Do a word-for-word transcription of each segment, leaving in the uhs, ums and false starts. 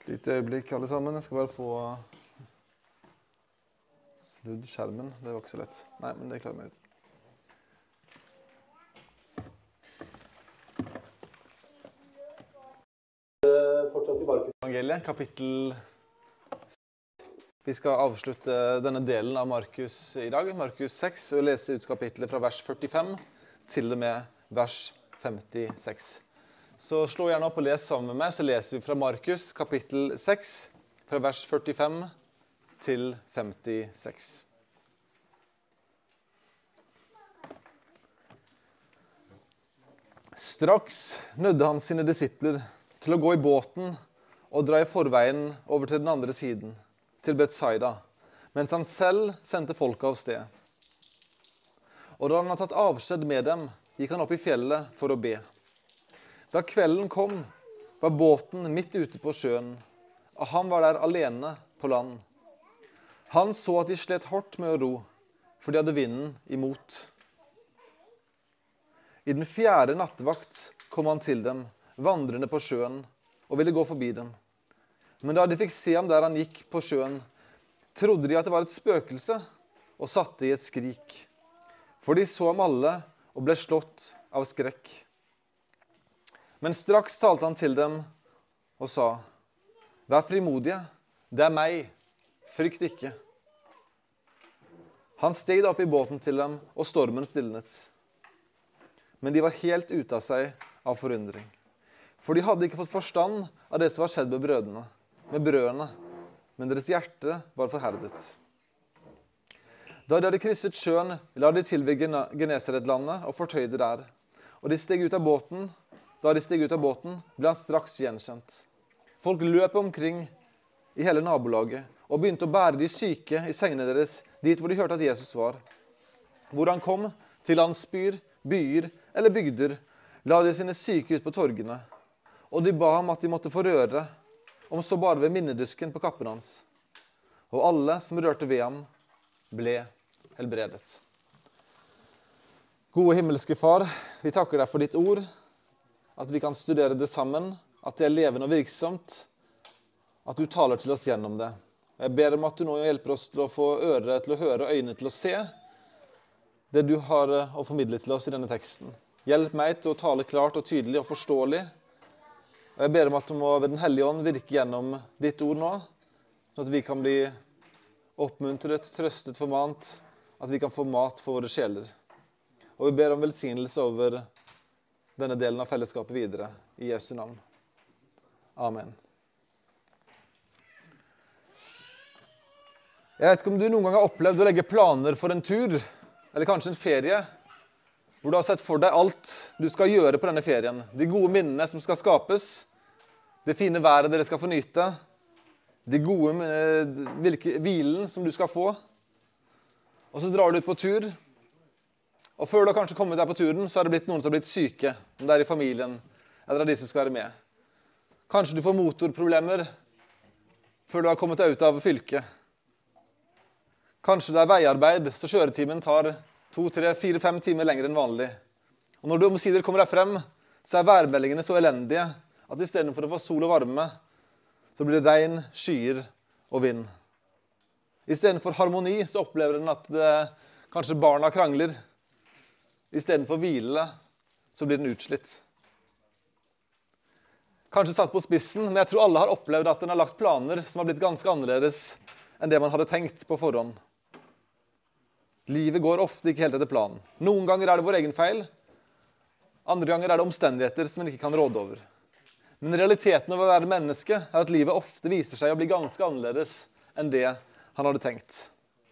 Litt øyeblikk alle sammen. Jeg skal bare få snudd skjermen. Det var ikke så lett. Nei, men det klarer meg ut. Fortsatt i Markus evangeliet, kapittel. Vi skal avslutte denne delen av Markus i dag, Markus seks, og lese ut kapittelet fra vers førtifem til og med vers femtiseks. Så slå gjerne opp og les sammen med meg, så leser vi fra Markus kapittel seks, fra vers førtifem til femtiseks. Straks nødde han sine disipler til å gå i båten og dra i forveien over til den andre siden, til Betsaida, mens han selv sendte folket av sted. Og da han hadde tatt avskjed med dem, gikk han opp i fjellet for å be. Da kvelden kom, var båten midt ute på sjøen, og han var der alene på land. Han så at de slet hardt med å ro, for de hadde vinden imot. I den fjerde nattevakt kom han til dem, vandrende på sjøen, og ville gå forbi dem. Men da de fikk se ham der han gikk på sjøen, trodde de at det var et spøkelse, og satte i et skrik. For de så ham alle, og ble slått av skrekk. Men straks talte han til dem, og sa, «Vær frimodige, det er meg, frykt ikke.» Han steg opp i båten til dem, og stormen stilnet. Men de var helt ute av seg av forundring. For de hadde ikke fått forstand av det som var skjedd med brødene, med brødene, men deres hjerte var forherdet. Da de hadde krysset sjøen, la de til ved Genesaretlandet og fortøyde der. Og de steg ut av båten. Da de steg ut av båten, ble han straks gjenkjent. Folk løp omkring i hele nabolaget og begynte å bære de syke i sengene deres dit hvor de hørte at Jesus var. Hvor han kom til landsbyer, byer eller bygder, la de sine syke ut på torgene. Og de ba ham at de måtte få røre, om så bare ved minnedusken på kappen hans. Og alle som rørte ved ham, ble helbredet. Gode himmelske far, vi takker deg for ditt ord, at vi kan studere det sammen, at det er levende og virksomt, at du taler til oss gjennom det. Jeg ber om at du nå hjelper oss til å få øre til å høre og øyne til å se det du har å formidle til oss i denne teksten. Hjelp meg til å tale klart og tydelig og forståelig. Og jeg ber om at du må ved den hellige ånd virke gjennom ditt ord nå, sånn at vi kan bli oppmuntret, trøstet, formant, at vi kan få mat for våre sjeler. Og vi ber om velsignelse over denne delen av fellesskapet videre, i Jesu navn. Amen. Jeg vet ikke om du noen gang har opplevd å legge planer for en tur, eller kanskje en ferie, hvor du har sett for deg alt du skal gjøre på denne ferien. De gode minnene som skal skapes, det fine været dere skal få nyte, de gode hvilke, hvilen som du skal få. Og så drar du ut på tur, og før du har kanskje kommet deg på turen, så har det blitt noen som har blitt syke, om det er i familien, eller av de som skal være med. Kanskje du får motorproblemer før du har kommet deg ut av fylket. Kanskje det er veiarbeid, så kjøretimen tar to, tre, fire, fem timer lenger enn vanlig. Og når du omsider kommer deg frem, så er værmeldingene så elendige at i stedet for å få sol og varme, så blir det regn, skyer og vind. I stedet for harmoni, så opplever den at det, kanskje barna krangler. I stedet for hvile, så blir den utslitt. Kanskje satt på spissen, men jeg tror alle har opplevd at den har lagt planer som har blitt ganske annerledes enn det man hadde tenkt på forhånd. Livet går ofte ikke helt etter planen. Noen ganger er det vår egen feil, andre ganger er det omstendigheter som man ikke kan råde over. Men realiteten av å være menneske er at livet ofte viser seg å bli ganske annerledes enn det han hadde tenkt.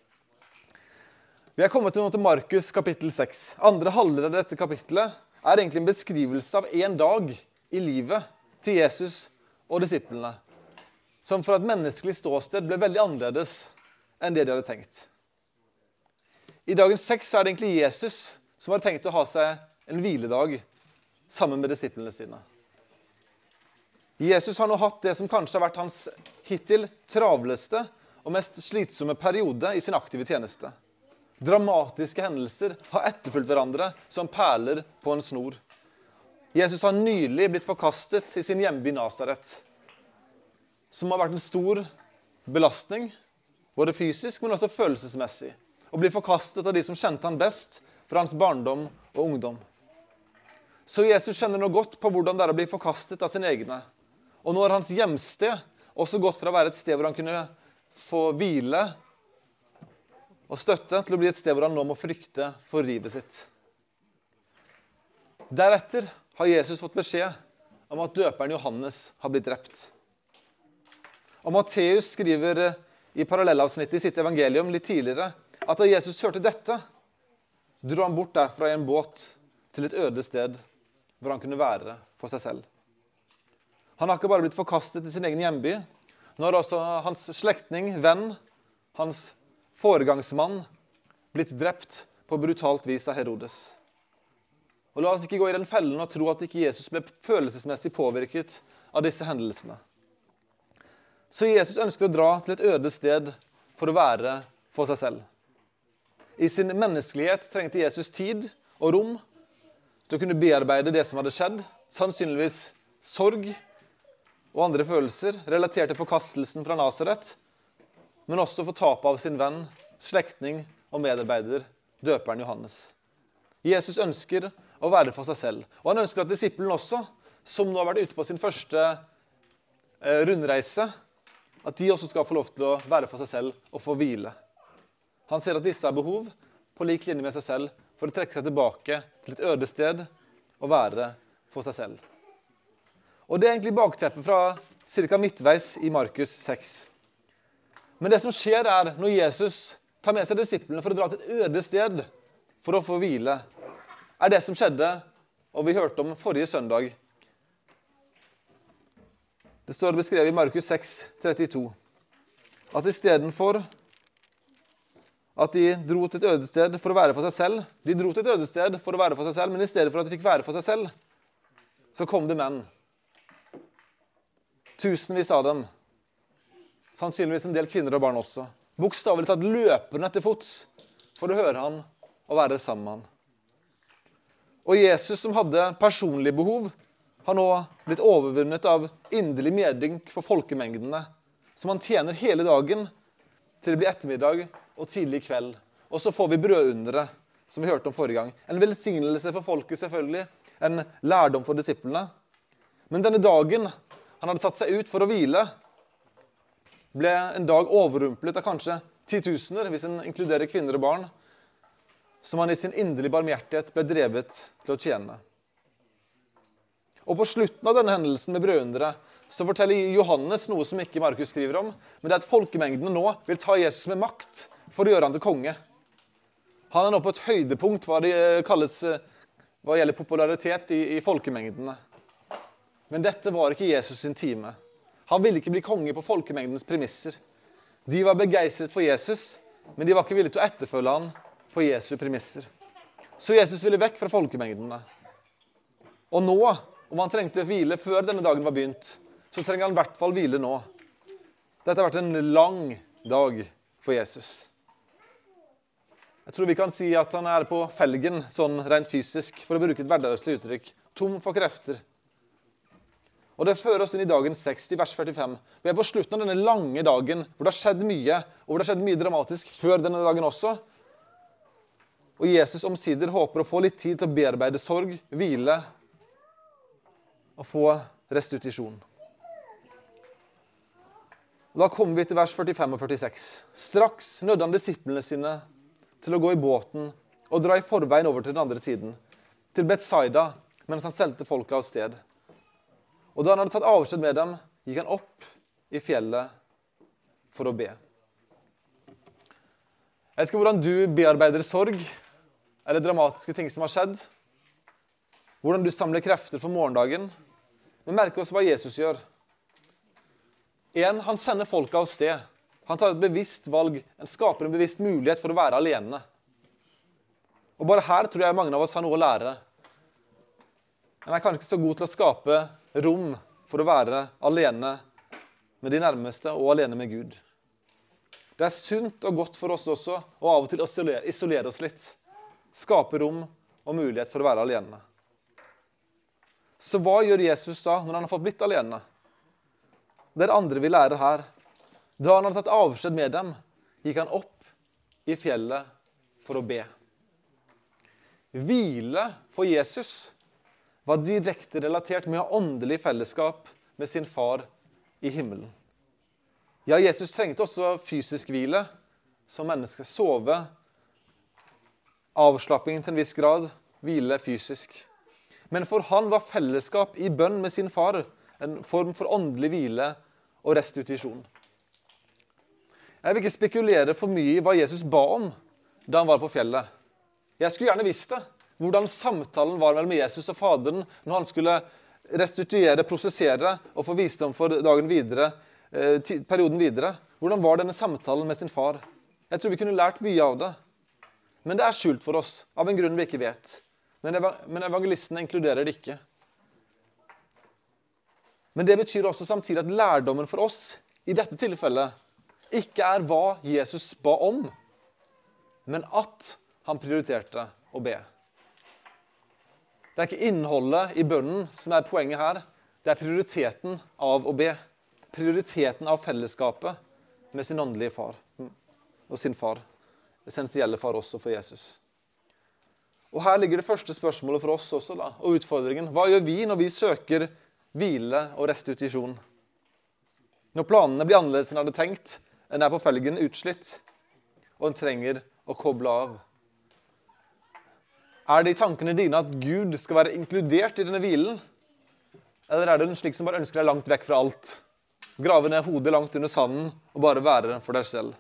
Vi er kommet til Markus kapittel seks. Andre halvdel av dette kapittelet er egentlig en beskrivelse av en dag i livet til Jesus og disiplene, som for et menneskelig ståsted ble veldig annerledes enn det de hadde tenkt. I dagens seks er det egentlig Jesus som har tenkt å ha seg en hviledag sammen med disiplene sine. Jesus har nå hatt det som kanskje har vært hans hittil travleste og mest slitsomme periode i sin aktive tjeneste. Dramatiske hendelser har etterfulgt hverandre som perler på en snor. Jesus har nylig blitt forkastet i sin hjemby Nazaret. som har vært en stor belastning, både fysisk, men også følelsesmessig, og bli forkastet av de som kjente han best fra hans barndom og ungdom. Så Jesus kjenner nå godt på hvordan det er å bli forkastet av sine egne. Og nå er hans hjemsted også gått fra å være et sted hvor han kunne få hvile og støtte, til å bli et sted hvor han nå må frykte for livet sitt. Deretter har Jesus fått beskjed om at døperen Johannes har blitt drept. Og Matteus skriver i parallellavsnittet i sitt evangelium litt tidligere at da Jesus hørte dette, dro han bort derfra i en båt til et øde sted hvor han kunne være for seg selv. Han har ikke bare blitt forkastet i sin egen hjemby, nå har også hans slektning, venn, hans foregangsmann, blitt drept på brutalt vis av Herodes. Og la oss ikke gå i den fellen og tro at ikke Jesus ble følelsesmessig påvirket av disse hendelsene. Så Jesus ønsket å dra til et øde sted for å være for seg selv. I sin menneskelighet trengte Jesus tid og rom til å kunne bearbeide det som hadde skjedd, sannsynligvis sorg og andre følelser relatert til forkastelsen fra Nazaret, men også for tapet av sin venn, slektning og medarbeider, døperen Johannes. Jesus ønsker å være for seg selv, og han ønsker at disippelen også, som nå har vært ute på sin første eh, rundreise, at de også skal få lov til å være for seg selv og få hvile. Han ser at disse har behov, på lik linje med seg selv, for å trekke seg tilbake til et øde sted og være for seg selv. Og det er egentlig bakteppet fra cirka midtveis i Markus seks. Men det som skjer er, når Jesus tar med seg disiplene for å dra til et øde sted for å få hvile, er det som skjedde, og vi hørte om forrige søndag. Det står beskrevet i Markus seks trettito, at i stedet for at de dro til et øde sted for å være for seg selv, de dro til et øde sted for å være for seg selv, men i stedet for at de fikk være for seg selv, så kom det menn. Tusenvis av dem. Sannsynligvis en del kvinner og barn også. Bokstavelig tatt løpende til fots for å høre han og være sammen med han. Og Jesus, som hadde personlige behov, har nå blitt overvunnet av inderlig medynk for folkemengdene, som han tjener hele dagen til det blir ettermiddag og tidlig kveld. Og så får vi brødundere, som vi hørte om forrige gang. En velsignelse for folket selvfølgelig, en lærdom for disiplene. Men denne dagen han hadde satt seg ut for å hvile, ble en dag overrumplet av kanskje titusener, hvis en inkluderer kvinner og barn, som han i sin inderlige barmhjertighet ble drevet til å tjene. Og på slutten av denne hendelsen med brødundere, så forteller Johannes noe som ikke Markus skriver om, men det er at folkemengdene nå vil ta Jesus med makt for å gjøre han til konge. Han er nå på et høydepunkt hva det kalles, hva gjelder popularitet i, i folkemengdene. Men dette var ikke Jesus sin time. Han ville ikke bli konge på folkemengdens premisser. De var begeistret for Jesus, men de var ikke villige til å etterfølge han på Jesu premisser. Så Jesus ville vekk fra folkemengdene. Og nå, om han trengte hvile før denne dagen var begynt, så trenger han i hvert fall hvile nå. Dette har vært en lang dag for Jesus. Jeg tror vi kan si at han er på felgen, sånn rent fysisk, for å bruke et hverdagslig uttrykk. Tom for krefter. Og det fører oss inn i dagen seksti, vers førtifem. Vi er på slutten av denne lange dagen, hvor det har skjedd mye, og hvor det har skjedd mye dramatisk før denne dagen også. Og Jesus omsider håper å få litt tid til å bearbeide sorg, hvile, og få restitusjon. Da kommer vi til vers førtifem og førtiseks. Straks nødde han disiplene sine til å gå i båten og dra i forveien over til den andre siden, til Betsaida, mens han sendte folket av sted. Og da han hadde tatt avskjed med dem, gikk han opp i fjellet for å be. Jeg vet ikke hvordan du bearbeider sorg, eller dramatiske ting som har skjedd. Hvordan du samler krefter for morgendagen. Men merk oss hva Jesus gjør. En, han sender folket av sted. Han tar et bevisst valg, han skaper en bevisst mulighet for å være alene. Og bare her tror jeg mange av oss har noe å lære. Men jeg er kanskje ikke så god til å skape rom for å være alene med de nærmeste og alene med Gud. Det er sunt og godt for oss også å av og til isolere, isolere oss litt. Skape rom og mulighet for å være alene. Så hva gjør Jesus da når han har fått blitt alene? dere andre vil lære her. Da han hadde tatt avskjed med dem, gikk han opp i fjellet for å be. Hvile for Jesus var direkte relatert med å ha åndelig fellesskap med sin far i himmelen. Ja, Jesus trengte også fysisk hvile, som menneske. Sove, avslapping til en viss grad, hvile fysisk. Men for han var fellesskap i bønn med sin far en form for åndelig hvile og restitusjon. Jeg vil ikke spekulere for mye i hva Jesus ba om da han var på fjellet. Jeg skulle gjerne visst det. Hvordan samtalen var mellom Jesus og faderen når han skulle restituere, prosessere og få visdom for dagen videre, eh, perioden videre. Hvordan var denne samtalen med sin far? Jeg tror vi kunne lært mye av det. Men det er skjult for oss, av en grunn vi ikke vet. Men evangelistene inkluderer det ikke. Men det betyr også samtidig at lærdommen for oss i dette tilfellet ikke er hva Jesus ba om, men at han prioriterte å be. Det er ikke innholdet i bønnen som er poenget her. Det er prioriteten av å be. Prioriteten av fellesskapet med sin åndelige far og sin far. Essensielle far også for Jesus. Og her ligger det første spørsmålet for oss også da, og utfordringen. Hva gjør vi når vi søker hvile og restitusjon? Når planene blir annerledes enn jeg hadde tenkt, en er på felgen utslitt, og en trenger å koble av. Er det i tankene dine at Gud skal være inkludert i denne hvilen? Eller er det en slik som bare ønsker deg langt vekk fra alt? Grave ned hodet langt under sanden og bare være for deg selv.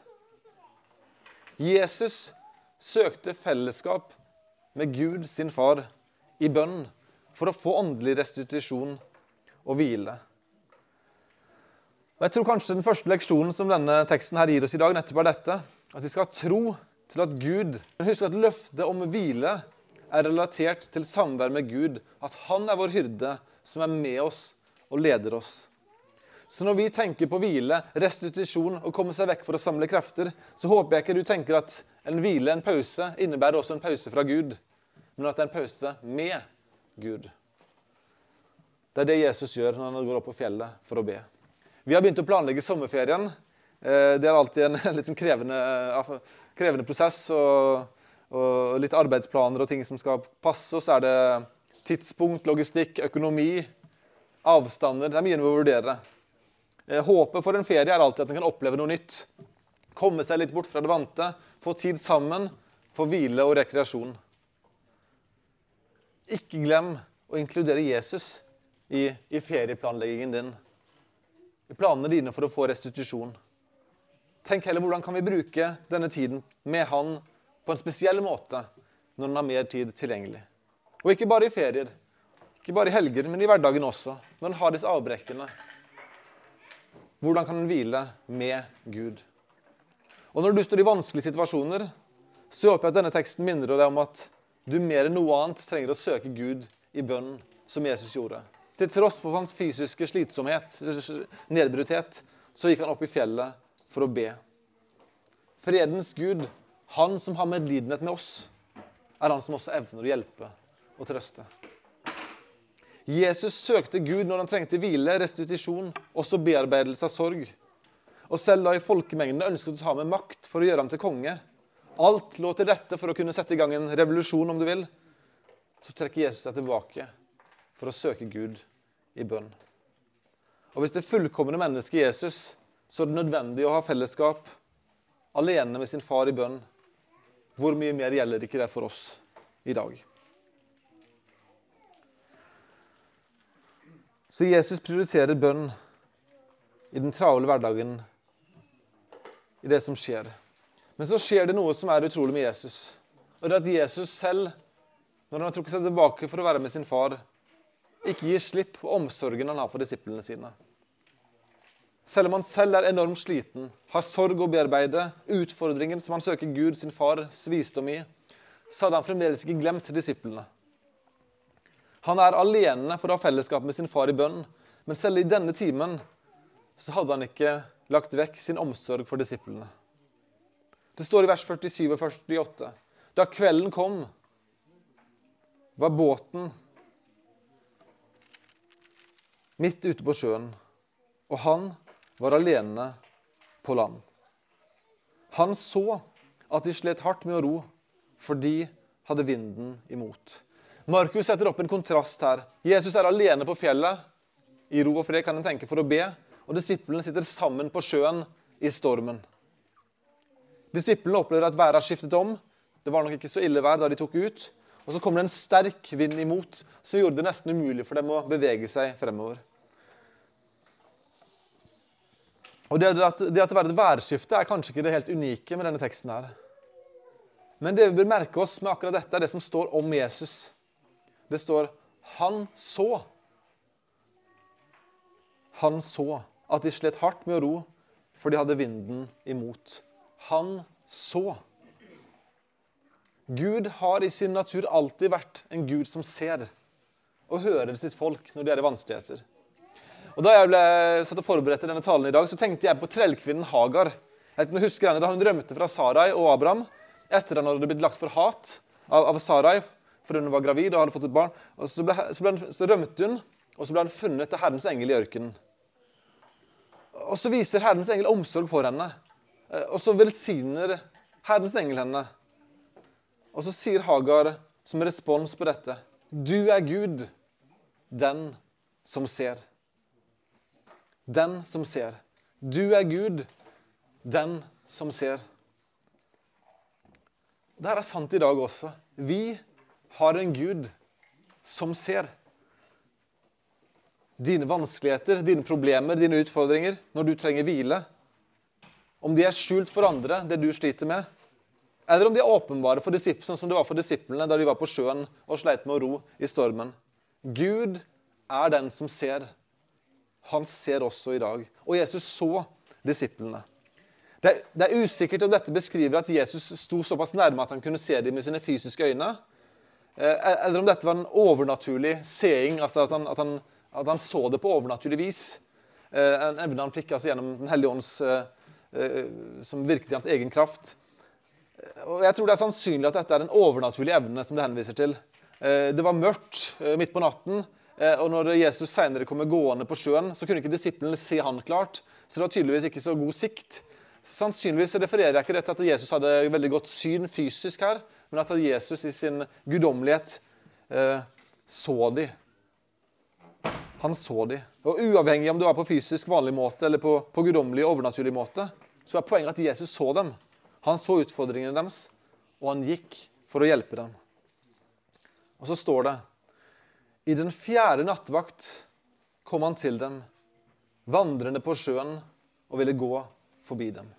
Jesus søkte fellesskap med Gud, sin far, i bønn for å få åndelig restitusjon og hvile. Og jeg tror kanskje den første leksjonen som denne teksten her gir oss i dag, nettopp er dette, at vi skal ha tro til at Gud, men husk at løftet om hvile er relatert til samvær med Gud, at han er vår hyrde som er med oss og leder oss. Så når vi tenker på hvile, restitusjon og komme seg vekk for å samle krefter, så håper jeg ikke du tenker at en hvile, en pause, innebærer også en pause fra Gud, men at det er en pause med Gud. Det er det Jesus gjør når han går opp på fjellet for å be. Vi har begynt å planlegge sommerferien. Det er alltid en litt sånn krevende, krevende prosess, og, og litt arbeidsplaner og ting som skal passe. Og så er det tidspunkt, logistikk, økonomi, avstander. Det er mye vi må vurdere. Håpet for en ferie er alltid at en kan oppleve noe nytt. Komme seg litt bort fra det vante, få tid sammen, få hvile og rekreasjon. Ikke glem å inkludere Jesus i, i ferieplanleggingen din. I planene dine for å få restitusjon. Tenk heller hvordan kan vi bruke denne tiden med han på en spesiell måte når han har mer tid tilgjengelig. Og ikke bare i ferier, ikke bare i helger, men i hverdagen også, når han har disse avbrekkene. Hvordan kan han hvile med Gud? Og når du står i vanskelige situasjoner, så håper jeg at denne teksten minner deg om at du mer enn noe annet trenger å søke Gud i bønnen, som Jesus gjorde. Til tross for hans fysiske slitsomhet, nedbrutthet, så gikk han opp i fjellet for å be. Fredens Gud, han som har medlidenhet med oss, er han som også evner å hjelpe og trøste. Jesus søkte Gud når han trengte hvile, restitusjon, også bearbeidelse av sorg. Og selv da i folkemengden ønsket å ta med makt for å gjøre ham til konge, alt lå til rette for å kunne sette i gang en revolusjon, om du vil, så trekker Jesus seg tilbake for å søke Gud i bønn. Og hvis det fullkomne mennesket Jesus, så er det nødvendig å ha fellesskap alene med sin far i bønn. Hvor mye mer gjelder ikke det for oss i dag? Så Jesus prioriterer bønn i den travle hverdagen, i det som skjer. Men så skjer det noe som er utrolig med Jesus. Og det er at Jesus selv, når han har trukket seg tilbake for å være med sin far, ikke gir slipp på omsorgen han har for disiplene sine. Selv om han selv er enormt sliten, har sorg å bearbeide, utfordringen som han søker Gud, sin fars visdom i, så hadde han fremdeles ikke glemt disiplene. Han er alene for å ha fellesskap med sin far i bønn, men selv i denne timen så hadde han ikke lagt vekk sin omsorg for disiplene. Det står i vers førtisju og førtiåtte. Da kvelden kom, var båten midt ute på sjøen, og han var alene på land. Han så at de slet hardt med å ro, for de hadde vinden imot. Markus setter opp en kontrast her. Jesus er alene på fjellet, i ro og fred kan en tenke for å be, og disiplene sitter sammen på sjøen i stormen. Disiplene opplever at været har skiftet om. Det var nok ikke så ille vær da de tok ut. Og så kommer det en sterk vind imot, som gjorde det nesten umulig for dem å bevege seg fremover. Og det at det at det var et værskifte er kanskje ikke det helt unike med denne teksten her. Men det vi bør merke oss med akkurat dette er det som står om Jesus. Det står, han så. Han så at de slet hardt med å ro, for de hadde vinden imot. Han så. Gud har i sin natur alltid vært en Gud som ser og hører sitt folk når de er i vanskeligheter. Og da jeg ble satt og forberedt denne talen i dag, så tenkte jeg på trellkvinnen Hagar. Jeg vet ikke om du husker henne da hun rømte fra Sarai og Abraham, etter at hun hadde blitt lagt for hat av, av Sarai, for hun var gravid og hadde fått et barn. Og så, ble, så, ble, så rømte hun, og så ble hun funnet til Herrens engel i ørkenen. Og så viser Herrens engel omsorg for henne, og så velsigner Herrens engel henne. Og så sier Hagar som respons på dette, du er Gud, den som ser. Den som ser. Du er Gud, den som ser. Dette er sant i dag også. Vi har en Gud som ser. Dine vanskeligheter, dine problemer, dine utfordringer, når du trenger hvile. Om de er skjult for andre, det du sliter med, eller om de er åpenbare for disiplene, sånn som det var for disiplene da de var på sjøen og sleit med å ro i stormen. Gud er den som ser. Han ser også i dag. Og Jesus så disiplene. Det er, det er usikkert om dette beskriver at Jesus sto såpass nærme at han kunne se dem med sine fysiske øyne, eller om dette var en overnaturlig seing, altså at han, at han, at han så det på overnaturlig vis. En evne han fikk altså gjennom Den hellige ånds, som virket i hans egen kraft. Og jeg tror det er sannsynlig at dette er en overnaturlig evne som det henviser til. Det var mørkt midt på natten, og når Jesus senere kommer gående på sjøen, så kunne ikke disiplene se han klart, så det var tydeligvis ikke så god sikt. Sannsynligvis refererer jeg ikke dette at Jesus hadde veldig godt syn fysisk her, men at Jesus i sin guddommelighet eh, så de. Han så de. Og uavhengig om det var på fysisk vanlig måte eller på, på guddommelig overnaturlig måte, så er poenget at Jesus så dem. Han så utfordringene deres, og han gikk for å hjelpe dem. Og så står det, i den fjerde nattvakt kom han til dem, vandrende på sjøen, og ville gå forbi dem.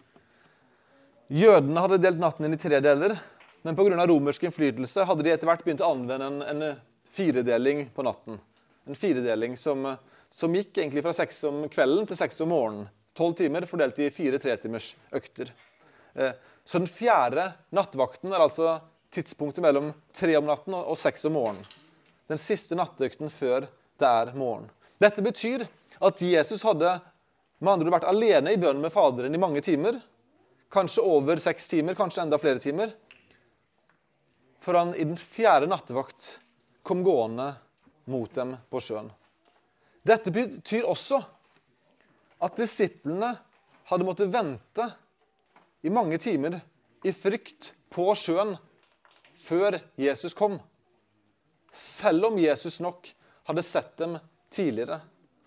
Jødene hadde delt natten inn i tre deler, men på grunn av romersk innflytelse hadde de etter hvert begynt å anvende en, en firedeling på natten. En firedeling som, som gikk egentlig fra seks om kvelden til seks om morgenen. Tolv timer fordelt i fire tretimers økter. Så den fjerde nattvakten er altså tidspunktet mellom tre om natten og seks om morgenen. Den siste nattøkten før det er morgen. Dette betyr at Jesus hadde med andre ord vært alene i bønn med Faderen i mange timer, kanskje over seks timer, kanskje enda flere timer, for han i den fjerde nattevakt kom gående mot dem på sjøen. Dette betyr også at disiplene hadde måttet vente i mange timer i frykt på sjøen før Jesus kom. Selv om Jesus nok hadde sett dem tidligere.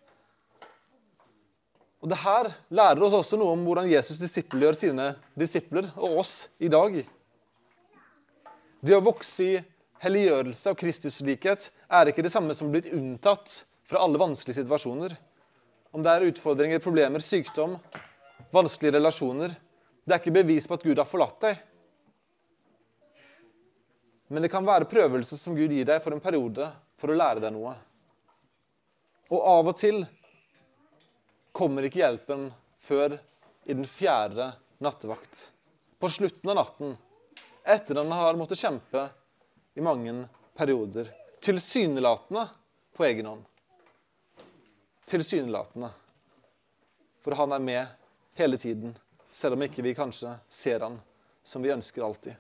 Og det her lærer oss også noe om hvordan Jesus disippelgjør sine disipler og oss i dag. Det å vokse i helliggjørelse og Kristuslikhet er ikke det samme som blitt unntatt fra alle vanskelige situasjoner. Om det er utfordringer, problemer, sykdom, vanskelige relasjoner, det er ikke bevis på at Gud har forlatt deg. Men det kan være prøvelser som Gud gir deg for en periode for å lære deg noe. Og av og til kommer ikke hjelpen før i den fjerde nattevakt. På slutten av natten, etter at han har måttet kjempe i mange perioder. Tilsynelatende på egen hånd. Tilsynelatende. For han er med hele tiden, selv om ikke vi kanskje ser han som vi ønsker alltid.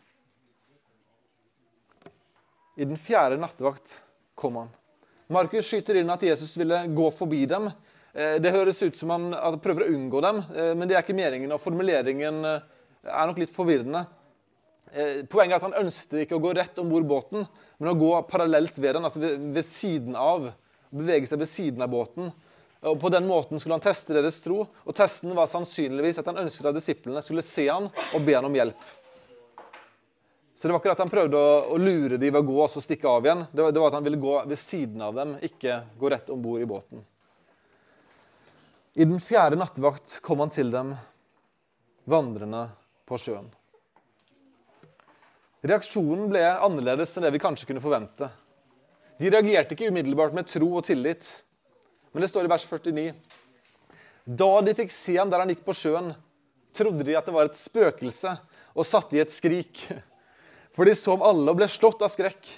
I den fjerde nattevakt kom han. Markus skyter inn at Jesus ville gå forbi dem, Det høres ut som han, at han prøver å unngå dem, men det er ikke meningen, og formuleringen er nok litt forvirrende. Poenget er at han ønsket ikke å gå rett ombord båten, men å gå parallelt ved den, altså ved, ved siden av, bevege seg ved siden av båten. Og på den måten skulle han teste deres tro, og testen var sannsynligvis at han ønsket at disiplene skulle se han og be han om hjelp. Så det var ikke at han prøvde å, å lure de ved å gå og så stikke av igjen. Det var, det var at han ville gå ved siden av dem, ikke gå rett ombord i båten. I den fjerde nattevakt kom han til dem, vandrende på sjøen. Reaksjonen ble annerledes enn det vi kanskje kunne forvente. De reagerte ikke umiddelbart med tro og tillit. Men det står i vers førtini. Da de fikk se ham der han gikk på sjøen, trodde de at det var et spøkelse, og satte i et skrik. For de så om alle og ble slått av skrekk.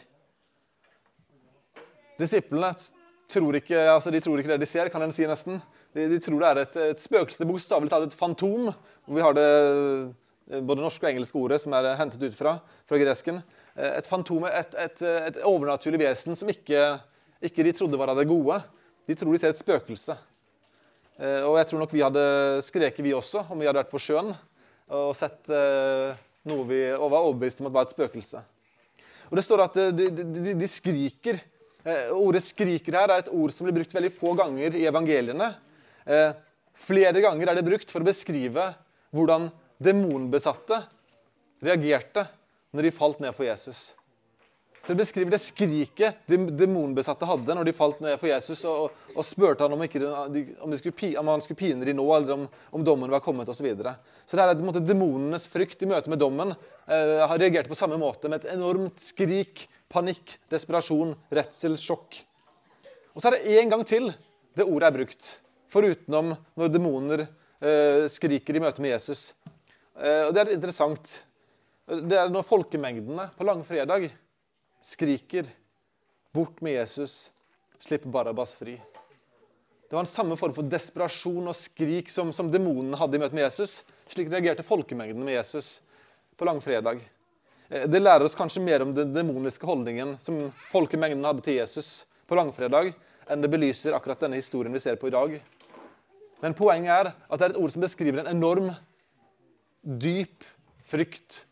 Disiplene tror ikke, altså de tror ikke det de ser, kan en si nesten. De, de tror det er et, et spøkelse, bokstavelig talt et fantom. Vi har det både norske og engelske ordet som er hentet ut fra, fra gresken. Et fantom er et, et, et overnaturlig vesen som ikke, ikke de trodde var av det gode. De tror de ser et spøkelse. Og jeg tror nok vi hadde skreket vi også, om vi hadde vært på sjøen, og sett noe vi var overbevist om at var et spøkelse. Og det står at de, de, de skriker. Ordet skriker her er et ord som blir brukt veldig få ganger i evangeliene. Flere ganger er det brukt for å beskrive hvordan demonbesatte reagerte når de falt ned for Jesus. Så det beskriver det skriket de demonbesatte hadde når de falt ned for Jesus og, og spurte han om, ikke, om, skulle, om han skulle pine de nå, eller om, om dommen var kommet og så videre. Så det er en måte demonenes frykt i møte med dommen eh, har reagert på samme måte med et enormt skrik, panikk, desperasjon, redsel, sjokk. Og så er det en gang til det ordet er brukt, forutenom når demoner eh, skriker i møte med Jesus. Eh, og det er interessant. Det er når folkemengdene på langfredag skriker, bort med Jesus, slipp Barabbas fri. Det var en samme form for desperasjon og skrik som, som demonene hadde i møte med Jesus. Slik reagerte folkemengden med Jesus på langfredag. Det lærer oss kanskje mer om den demoniske holdningen som folkemengden hadde til Jesus på langfredag, enn det belyser akkurat denne historien vi ser på i dag. Men poenget er at det er et ord som beskriver en enorm, dyp frykt,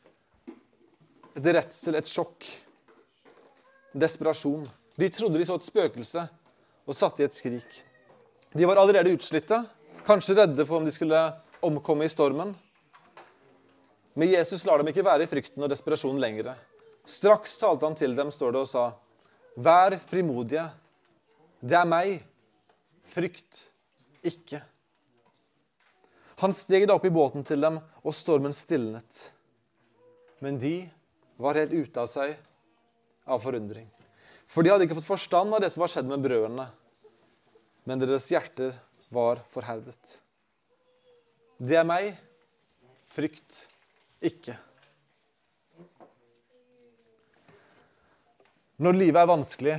et redsel, et sjokk, desperasjon. De trodde de så et spøkelse og satt i et skrik. De var allerede utslitte, kanskje redde for om de skulle omkomme i stormen. Men Jesus lar dem ikke være i frykten og desperasjonen lengre. Straks talte han til dem, står det, og sa, vær frimodige, det er meg, frykt ikke. Han steg da opp i båten til dem, og stormen stilnet. Men de var helt ute av seg av forundring. For de hadde ikke fått forstand av det som var skjedd med brødrene, men deres hjerter var forherdet. Det er meg, frykt ikke. Når livet er vanskelig,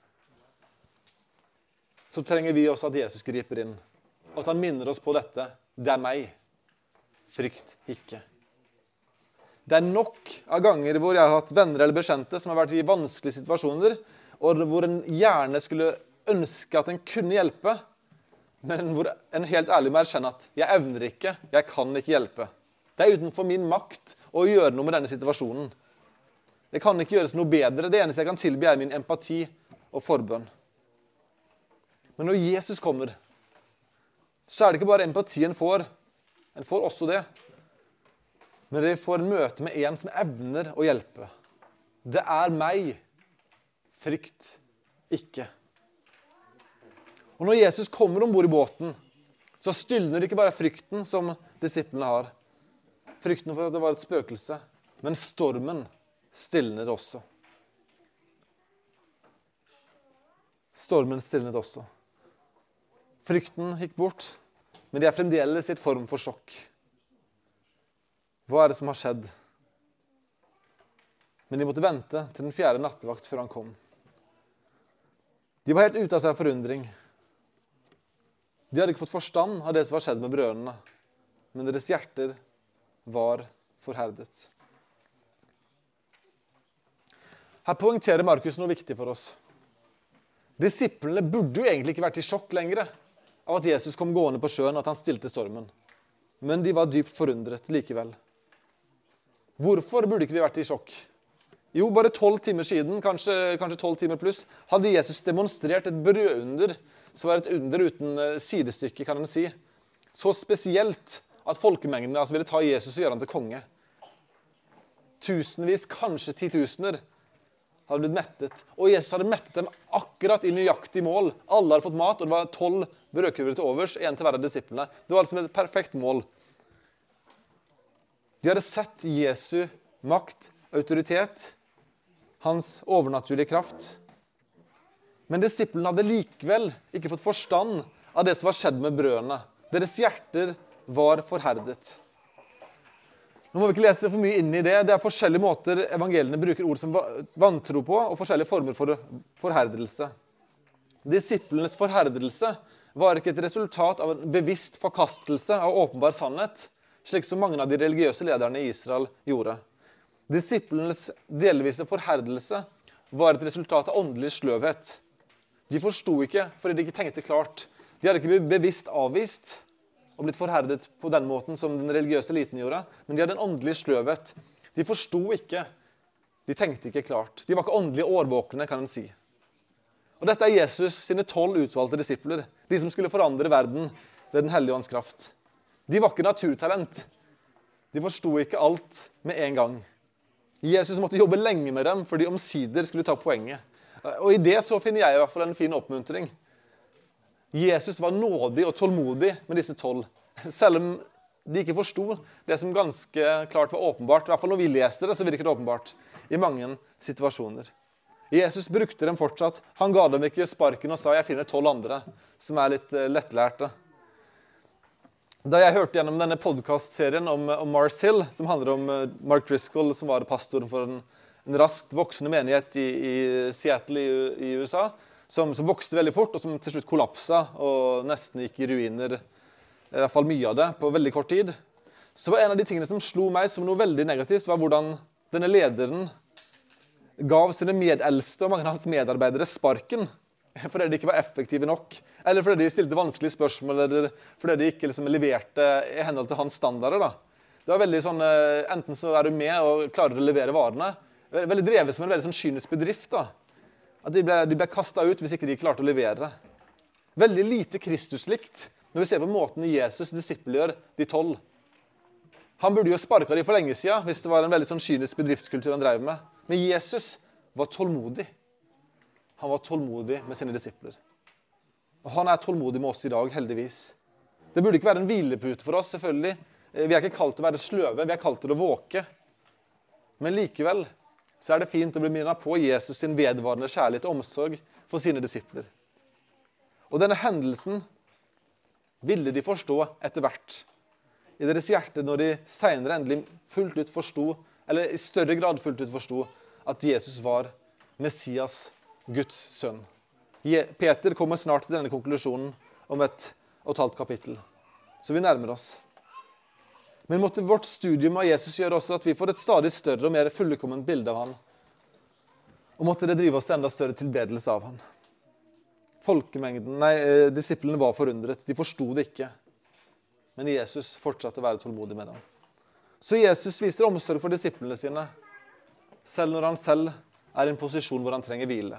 så trenger vi også at Jesus griper inn, og at han minner oss på dette. Det er meg, frykt ikke. Det er nok av ganger hvor jeg har hatt venner eller bekjente som har vært i vanskelige situasjoner, og hvor en gjerne skulle ønske at en kunne hjelpe, men hvor en helt ærlig må erkjenne at jeg evner ikke, jeg kan ikke hjelpe. Det er utenfor min makt å gjøre noe med denne situasjonen. Det kan ikke gjøres noe bedre. Det eneste jeg kan tilby er min empati og forbønn. Men når Jesus kommer, så er det ikke bare empati en får. En får også det. Men de får en møte med en som evner å hjelpe. Det er meg. Frykt ikke. Og når Jesus kommer ombord i båten, så stylner det ikke bare frykten som disiplene har. Frykten for at det var et spøkelse. Men stormen stilner også. Stormen stilnet også. Frykten gikk bort, men de er fremdeles i et form for sjokk. Hva er det som har skjedd? Men de måtte vente til den fjerde nattevakt før han kom. De var helt ute av seg forundring. De hadde ikke fått forstand av det som var skjedd med brødrene, men deres hjerter var forherdet. Her poengterer Markus noe viktig for oss. Disiplene burde jo egentlig ikke vært i sjokk lenger. av at Jesus kom gående på sjøen, at han stilte stormen. Men de var dypt forundret likevel. Hvorfor burde ikke de vært i sjokk? Jo, bare tolv timer siden, kanskje, kanskje tolv timer pluss, hadde Jesus demonstrert et brødunder, som var et under uten sidestykke, kan man si. Så spesielt at folkemengdene altså, ville ta Jesus og gjøre han til konge. Tusenvis, kanskje titusener, hadde blitt mettet. Og Jesus hadde mettet dem akkurat i nøyaktig mål. Alle hadde fått mat, og det var tolv brødkurver til overs, en til hver av disiplene. Det var altså et perfekt mål. De hadde sett Jesu makt, autoritet, hans overnaturlige kraft. Men disiplene hadde likevel ikke fått forstand av det som var skjedd med brødene. Deres hjerter var forherdet. Nå må vi ikke lese for mye inn i det. Det er forskjellige måter evangeliene bruker ord som vantro på, og forskjellige former for forherdelse. Disiplenes forherdelse var ikke et resultat av en bevisst forkastelse av åpenbar sannhet, slik som mange av de religiøse lederne i Israel gjorde. Disiplenes delvise forherdelse var et resultat av åndelig sløvhet. De forstod ikke, fordi de ikke tenkte klart. De hadde ikke bevisst avvist og blitt forherdet på den måten som den religiøse eliten gjorde, men de hadde en åndelig sløvhet. De forstod ikke, de tenkte ikke klart. De var ikke åndelig årvåkne, kan en si. Og dette er Jesus sine tolv utvalgte disipler, de som skulle forandre verden ved den hellige ånds kraft. De var ikke naturtalent. De forstod ikke alt med en gang. Jesus måtte jobbe lenge med dem, for de omsider skulle ta poenget. Og i det så finner jeg i hvert fall en fin oppmuntring. Jesus var nådig og tålmodig med disse tolv, selv om de ikke forstod det som ganske klart var åpenbart. I hvert fall når vi leste det, så virker det åpenbart i mange situasjoner. Jesus brukte dem fortsatt. Han ga dem ikke sparken og sa, jeg finner tolv andre, som er litt lettlærte. Da jeg hørte gjennom denne podcast-serien om, om Mars Hill, som handler om Mark Driscoll, som var pastoren for en, en raskt voksende menighet i, i Seattle i, i U S A, som, som vokste veldig fort, og som til slutt kollapsa, og nesten gikk i ruiner, i hvert fall mye av det, på veldig kort tid. Så var en av de tingene som slo meg som noe veldig negativt, var hvordan denne lederen gav sine medeldste og mange av hans medarbeidere sparken, fordi de ikke var effektive nok, eller fordi de stilte vanskelige spørsmål, eller fordi de ikke liksom leverte i henhold til hans standarder. Da. Det var veldig sånn, enten så er du med og klarer å levere varene, veldig drevet som en veldig sånn kynisk bedrift, da. At de ble, de ble kastet ut hvis ikke de klarte å levere. Veldig lite Kristuslikt når vi ser på måten Jesus disipler de tolv. Han burde jo sparket de for lenge siden hvis det var en veldig sånn kynisk bedriftskultur han drev med. Men Jesus var tålmodig. Han var tålmodig med sine disipler. Og han er tålmodig med oss i dag, heldigvis. Det burde ikke være en hvilepute for oss, selvfølgelig. Vi er ikke kalt til å være sløve, vi er kalt til å våke. Men likevel så er det fint å bli minnet på Jesus sin vedvarende kjærlighet og omsorg for sine disipler. Og denne hendelsen ville de forstå etter hvert i deres hjerte når de senere endelig fullt ut forstod, eller i større grad fullt ut forstod, at Jesus var Messias, Guds sønn. Peter kommer snart til denne konklusjonen om et og et halvt kapittel. Så vi nærmer oss. Men måtte vårt studium av Jesus gjøre også at vi får et stadig større og mer fullkomment bilde av han. Og måtte det drive oss til enda større tilbedelse av han. Folkemengden, nei, disiplene var forundret. De forstod det ikke. Men Jesus fortsatte å være tålmodig med dem. Så Jesus viser omsorg for disiplene sine, selv når han selv er i en posisjon hvor han trenger hvile.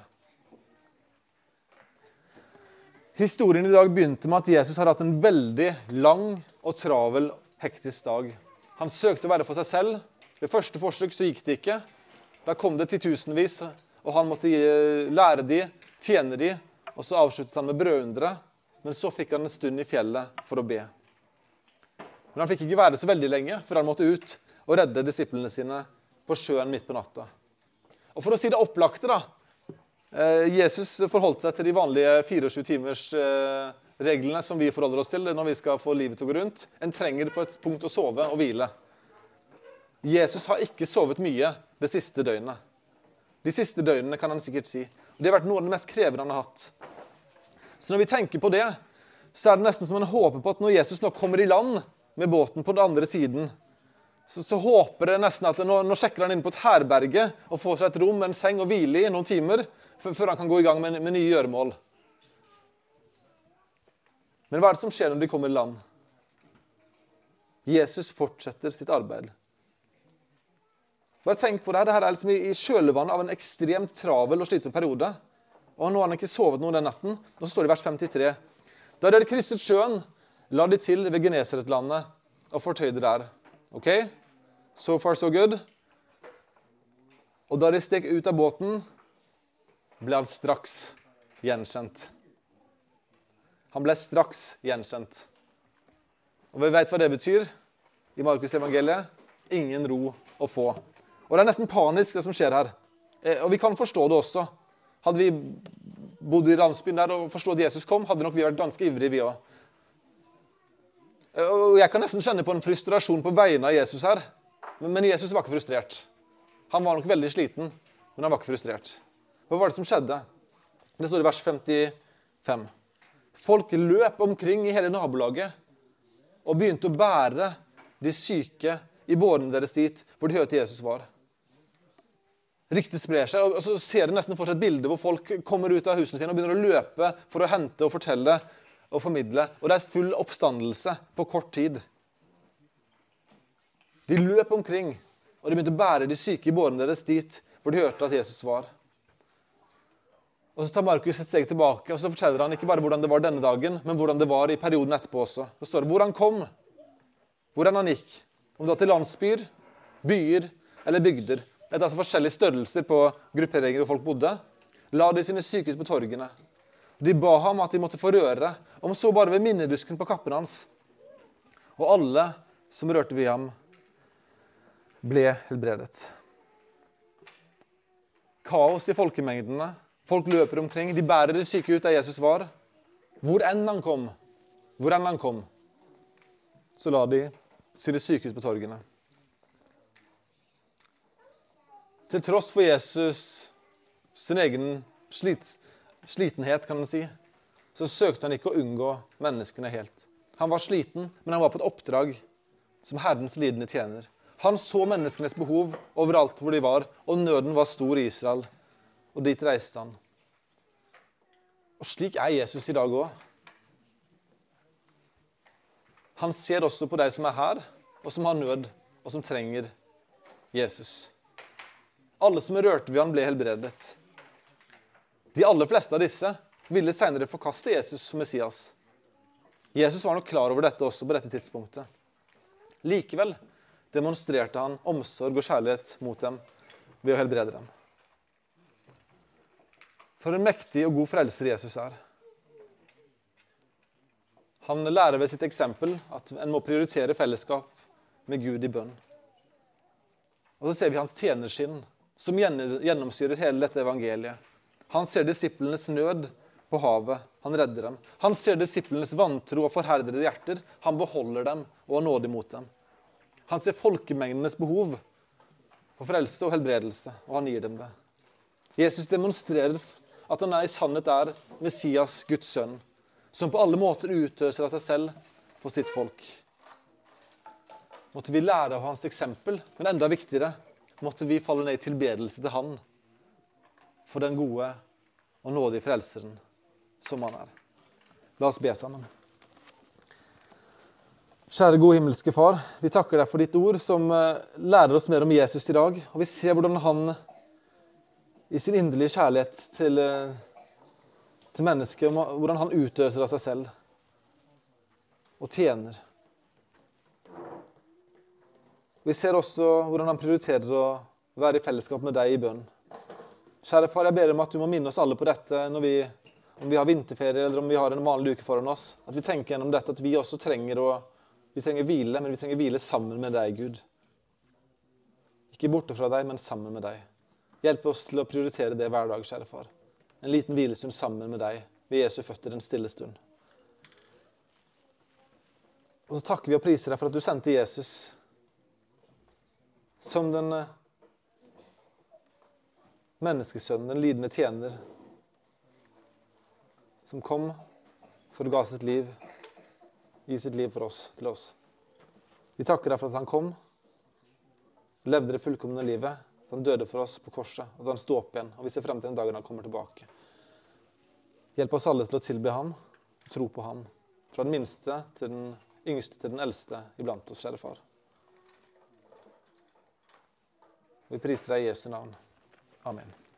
Historien i dag begynte med at Jesus har hatt en veldig lang og travel, hektisk dag. Han søkte å være for seg selv. Ved første forsøk så gikk det ikke. Da kom det til tusenvis, og han måtte lære de, tjene de, og så avsluttet han med brødundre. Men så fikk han en stund i fjellet for å be. Men han fikk ikke være så veldig lenge, for han måtte ut og redde disiplene sine på sjøen midt på natta. Og for å si det opplagte da, Jesus forholdt seg til de vanlige tjuefire timers reglene som vi forholder oss til når vi skal få livet til å gå rundt. En trenger på et punkt å sove og hvile. Jesus har ikke sovet mye det siste døgnet. De siste døgnene kan han sikkert si. Det har vært noe av det mest krevende han har hatt. Så når vi tenker på det, så er det nesten som han håper på at når Jesus nå kommer i land med båten på den andre siden, så, så håper det nesten at nå, nå sjekker han inn på et herberge og får seg et rom med en seng og hvile i noen timer, før han kan gå i gang med, med nye gjøremål. Men hva er det som skjer når de kommer i land? Jesus fortsetter sitt arbeid. Bare tenk på det her. Dette er liksom i kjølvannet av en ekstremt travel og slitsom periode. Og nå har han ikke sovet noe den natten. Og så står det i vers femtitre. Da de hadde krysset sjøen, la de til ved Genesaretlandet og fortøyde der. Ok? So far so good. Og da de steg ut av båten, ble han straks gjenkjent. Han ble straks gjenkjent. Og vi vet hva det betyr i Markus evangeliet. Ingen ro å få. Og det er nesten panisk det som skjer her. Og vi kan forstå det også. Hadde vi bodd i landsbyen der og forstått at Jesus kom, hadde nok vi vært ganske ivrige vi også. Og jeg kan nesten kjenne på en frustrasjon på vegne av Jesus her. Men Jesus var ikke frustrert. Han var nok veldig sliten, men han var ikke frustrert. Hva var det som skjedde? Det står i vers femtifem. Folk løp omkring i hele nabolaget og begynte å bære de syke i bårene deres dit, hvor de hørte Jesus var. Ryktet sprer seg, og så ser det nesten for seg et bilde hvor folk kommer ut av husene sine og begynner å løpe for å hente og fortelle og formidle. Og det er full oppstandelse på kort tid. De løp omkring, og de begynte å bære de syke i bårene deres dit, hvor de hørte at Jesus var. Og så tar Markus et steg tilbake, og så forteller han ikke bare hvordan det var denne dagen, men hvordan det var i perioden etterpå også. Så står det hvor han kom, hvordan han gikk. Om det var til landsbyer, byer eller bygder. Det er altså forskjellige størrelser på grupperinger hvor folk bodde. La de sine syke ut på torgene. De ba ham at de måtte få røre, om så bare ved minnedusken på kappen hans. Og alle som rørte ved ham, ble helbredet. Kaos i folkemengdene. Folk løper omkring. De bærer de syke ut der Jesus var. Hvor enn han kom, hvor enn han kom, så la de sine syke ut på torgene. Til tross for Jesus sin egen slit, slitenhet, kan man si, så søkte han ikke å unngå menneskene helt. Han var sliten, men han var på et oppdrag som Herrens lidende tjener. Han så menneskenes behov overalt hvor de var, og nøden var stor i Israel. Og dit reiste han. Og slik er Jesus i dag også. Han ser også på deg som er her, og som har nød, og som trenger Jesus. Alle som rørte ved han ble helbredet. De aller fleste av disse ville senere forkaste Jesus som Messias. Jesus var nok klar over dette også på dette tidspunktet. Likevel demonstrerte han omsorg og kjærlighet mot dem ved å helbrede dem. For en mektig og god frelser Jesus er. Han lærer ved sitt eksempel at en må prioritere fellesskap med Gud i bønn. Og så ser vi hans tjenerskinn, som gjennomsyrer hele dette evangeliet. Han ser disiplenes nød på havet. Han redder dem. Han ser disiplenes vantro og forherdede hjerter. Han beholder dem og har nåde imot dem. Han ser folkemengdenes behov for frelse og helbredelse, og han gir dem det. Jesus demonstrerer at han er i sannhet er Messias, Guds sønn, som på alle måter utøser av seg selv for sitt folk. Måtte vi lære av hans eksempel, men enda viktigere, måtte vi falle ned i tilbedelse til han for den gode og nådige frelseren som han er. La oss be sammen. Kjære gode himmelske far, vi takker deg for ditt ord som lærer oss mer om Jesus i dag, og vi ser hvordan han i sin inderlige kjærlighet til, til mennesket, hvordan han utøser av seg selv og tjener. Vi ser også hvordan han prioriterer å være i fellesskap med deg i bønn. Kjære far, jeg ber om at du må minne oss alle på dette når vi, om vi har vinterferie eller om vi har en vanlig uke foran oss. At vi tenker gjennom dette, at vi også trenger å vi trenger hvile, men vi trenger hvile sammen med deg, Gud. Ikke borte fra deg, men sammen med deg. Hjelp oss til å prioritere det hver dag, kjære far. En liten hvilestund sammen med deg ved Jesu føtter en stille stund. Og så takker vi og priser deg for at du sendte Jesus som den menneskesønnen, den lidende tjener, som kom for å ga sitt liv, gi sitt liv for oss, til oss. Vi takker deg for at han kom, levde det fullkomne livet, at han døde for oss på korset, og at han stod opp igjen, og vi ser frem til den dagen han kommer tilbake. Hjelp oss alle til å tilbe ham, tro på ham, Fra den minste til den yngste til den eldste iblant oss, kjære far. Vi priser deg i Jesu navn. Amen.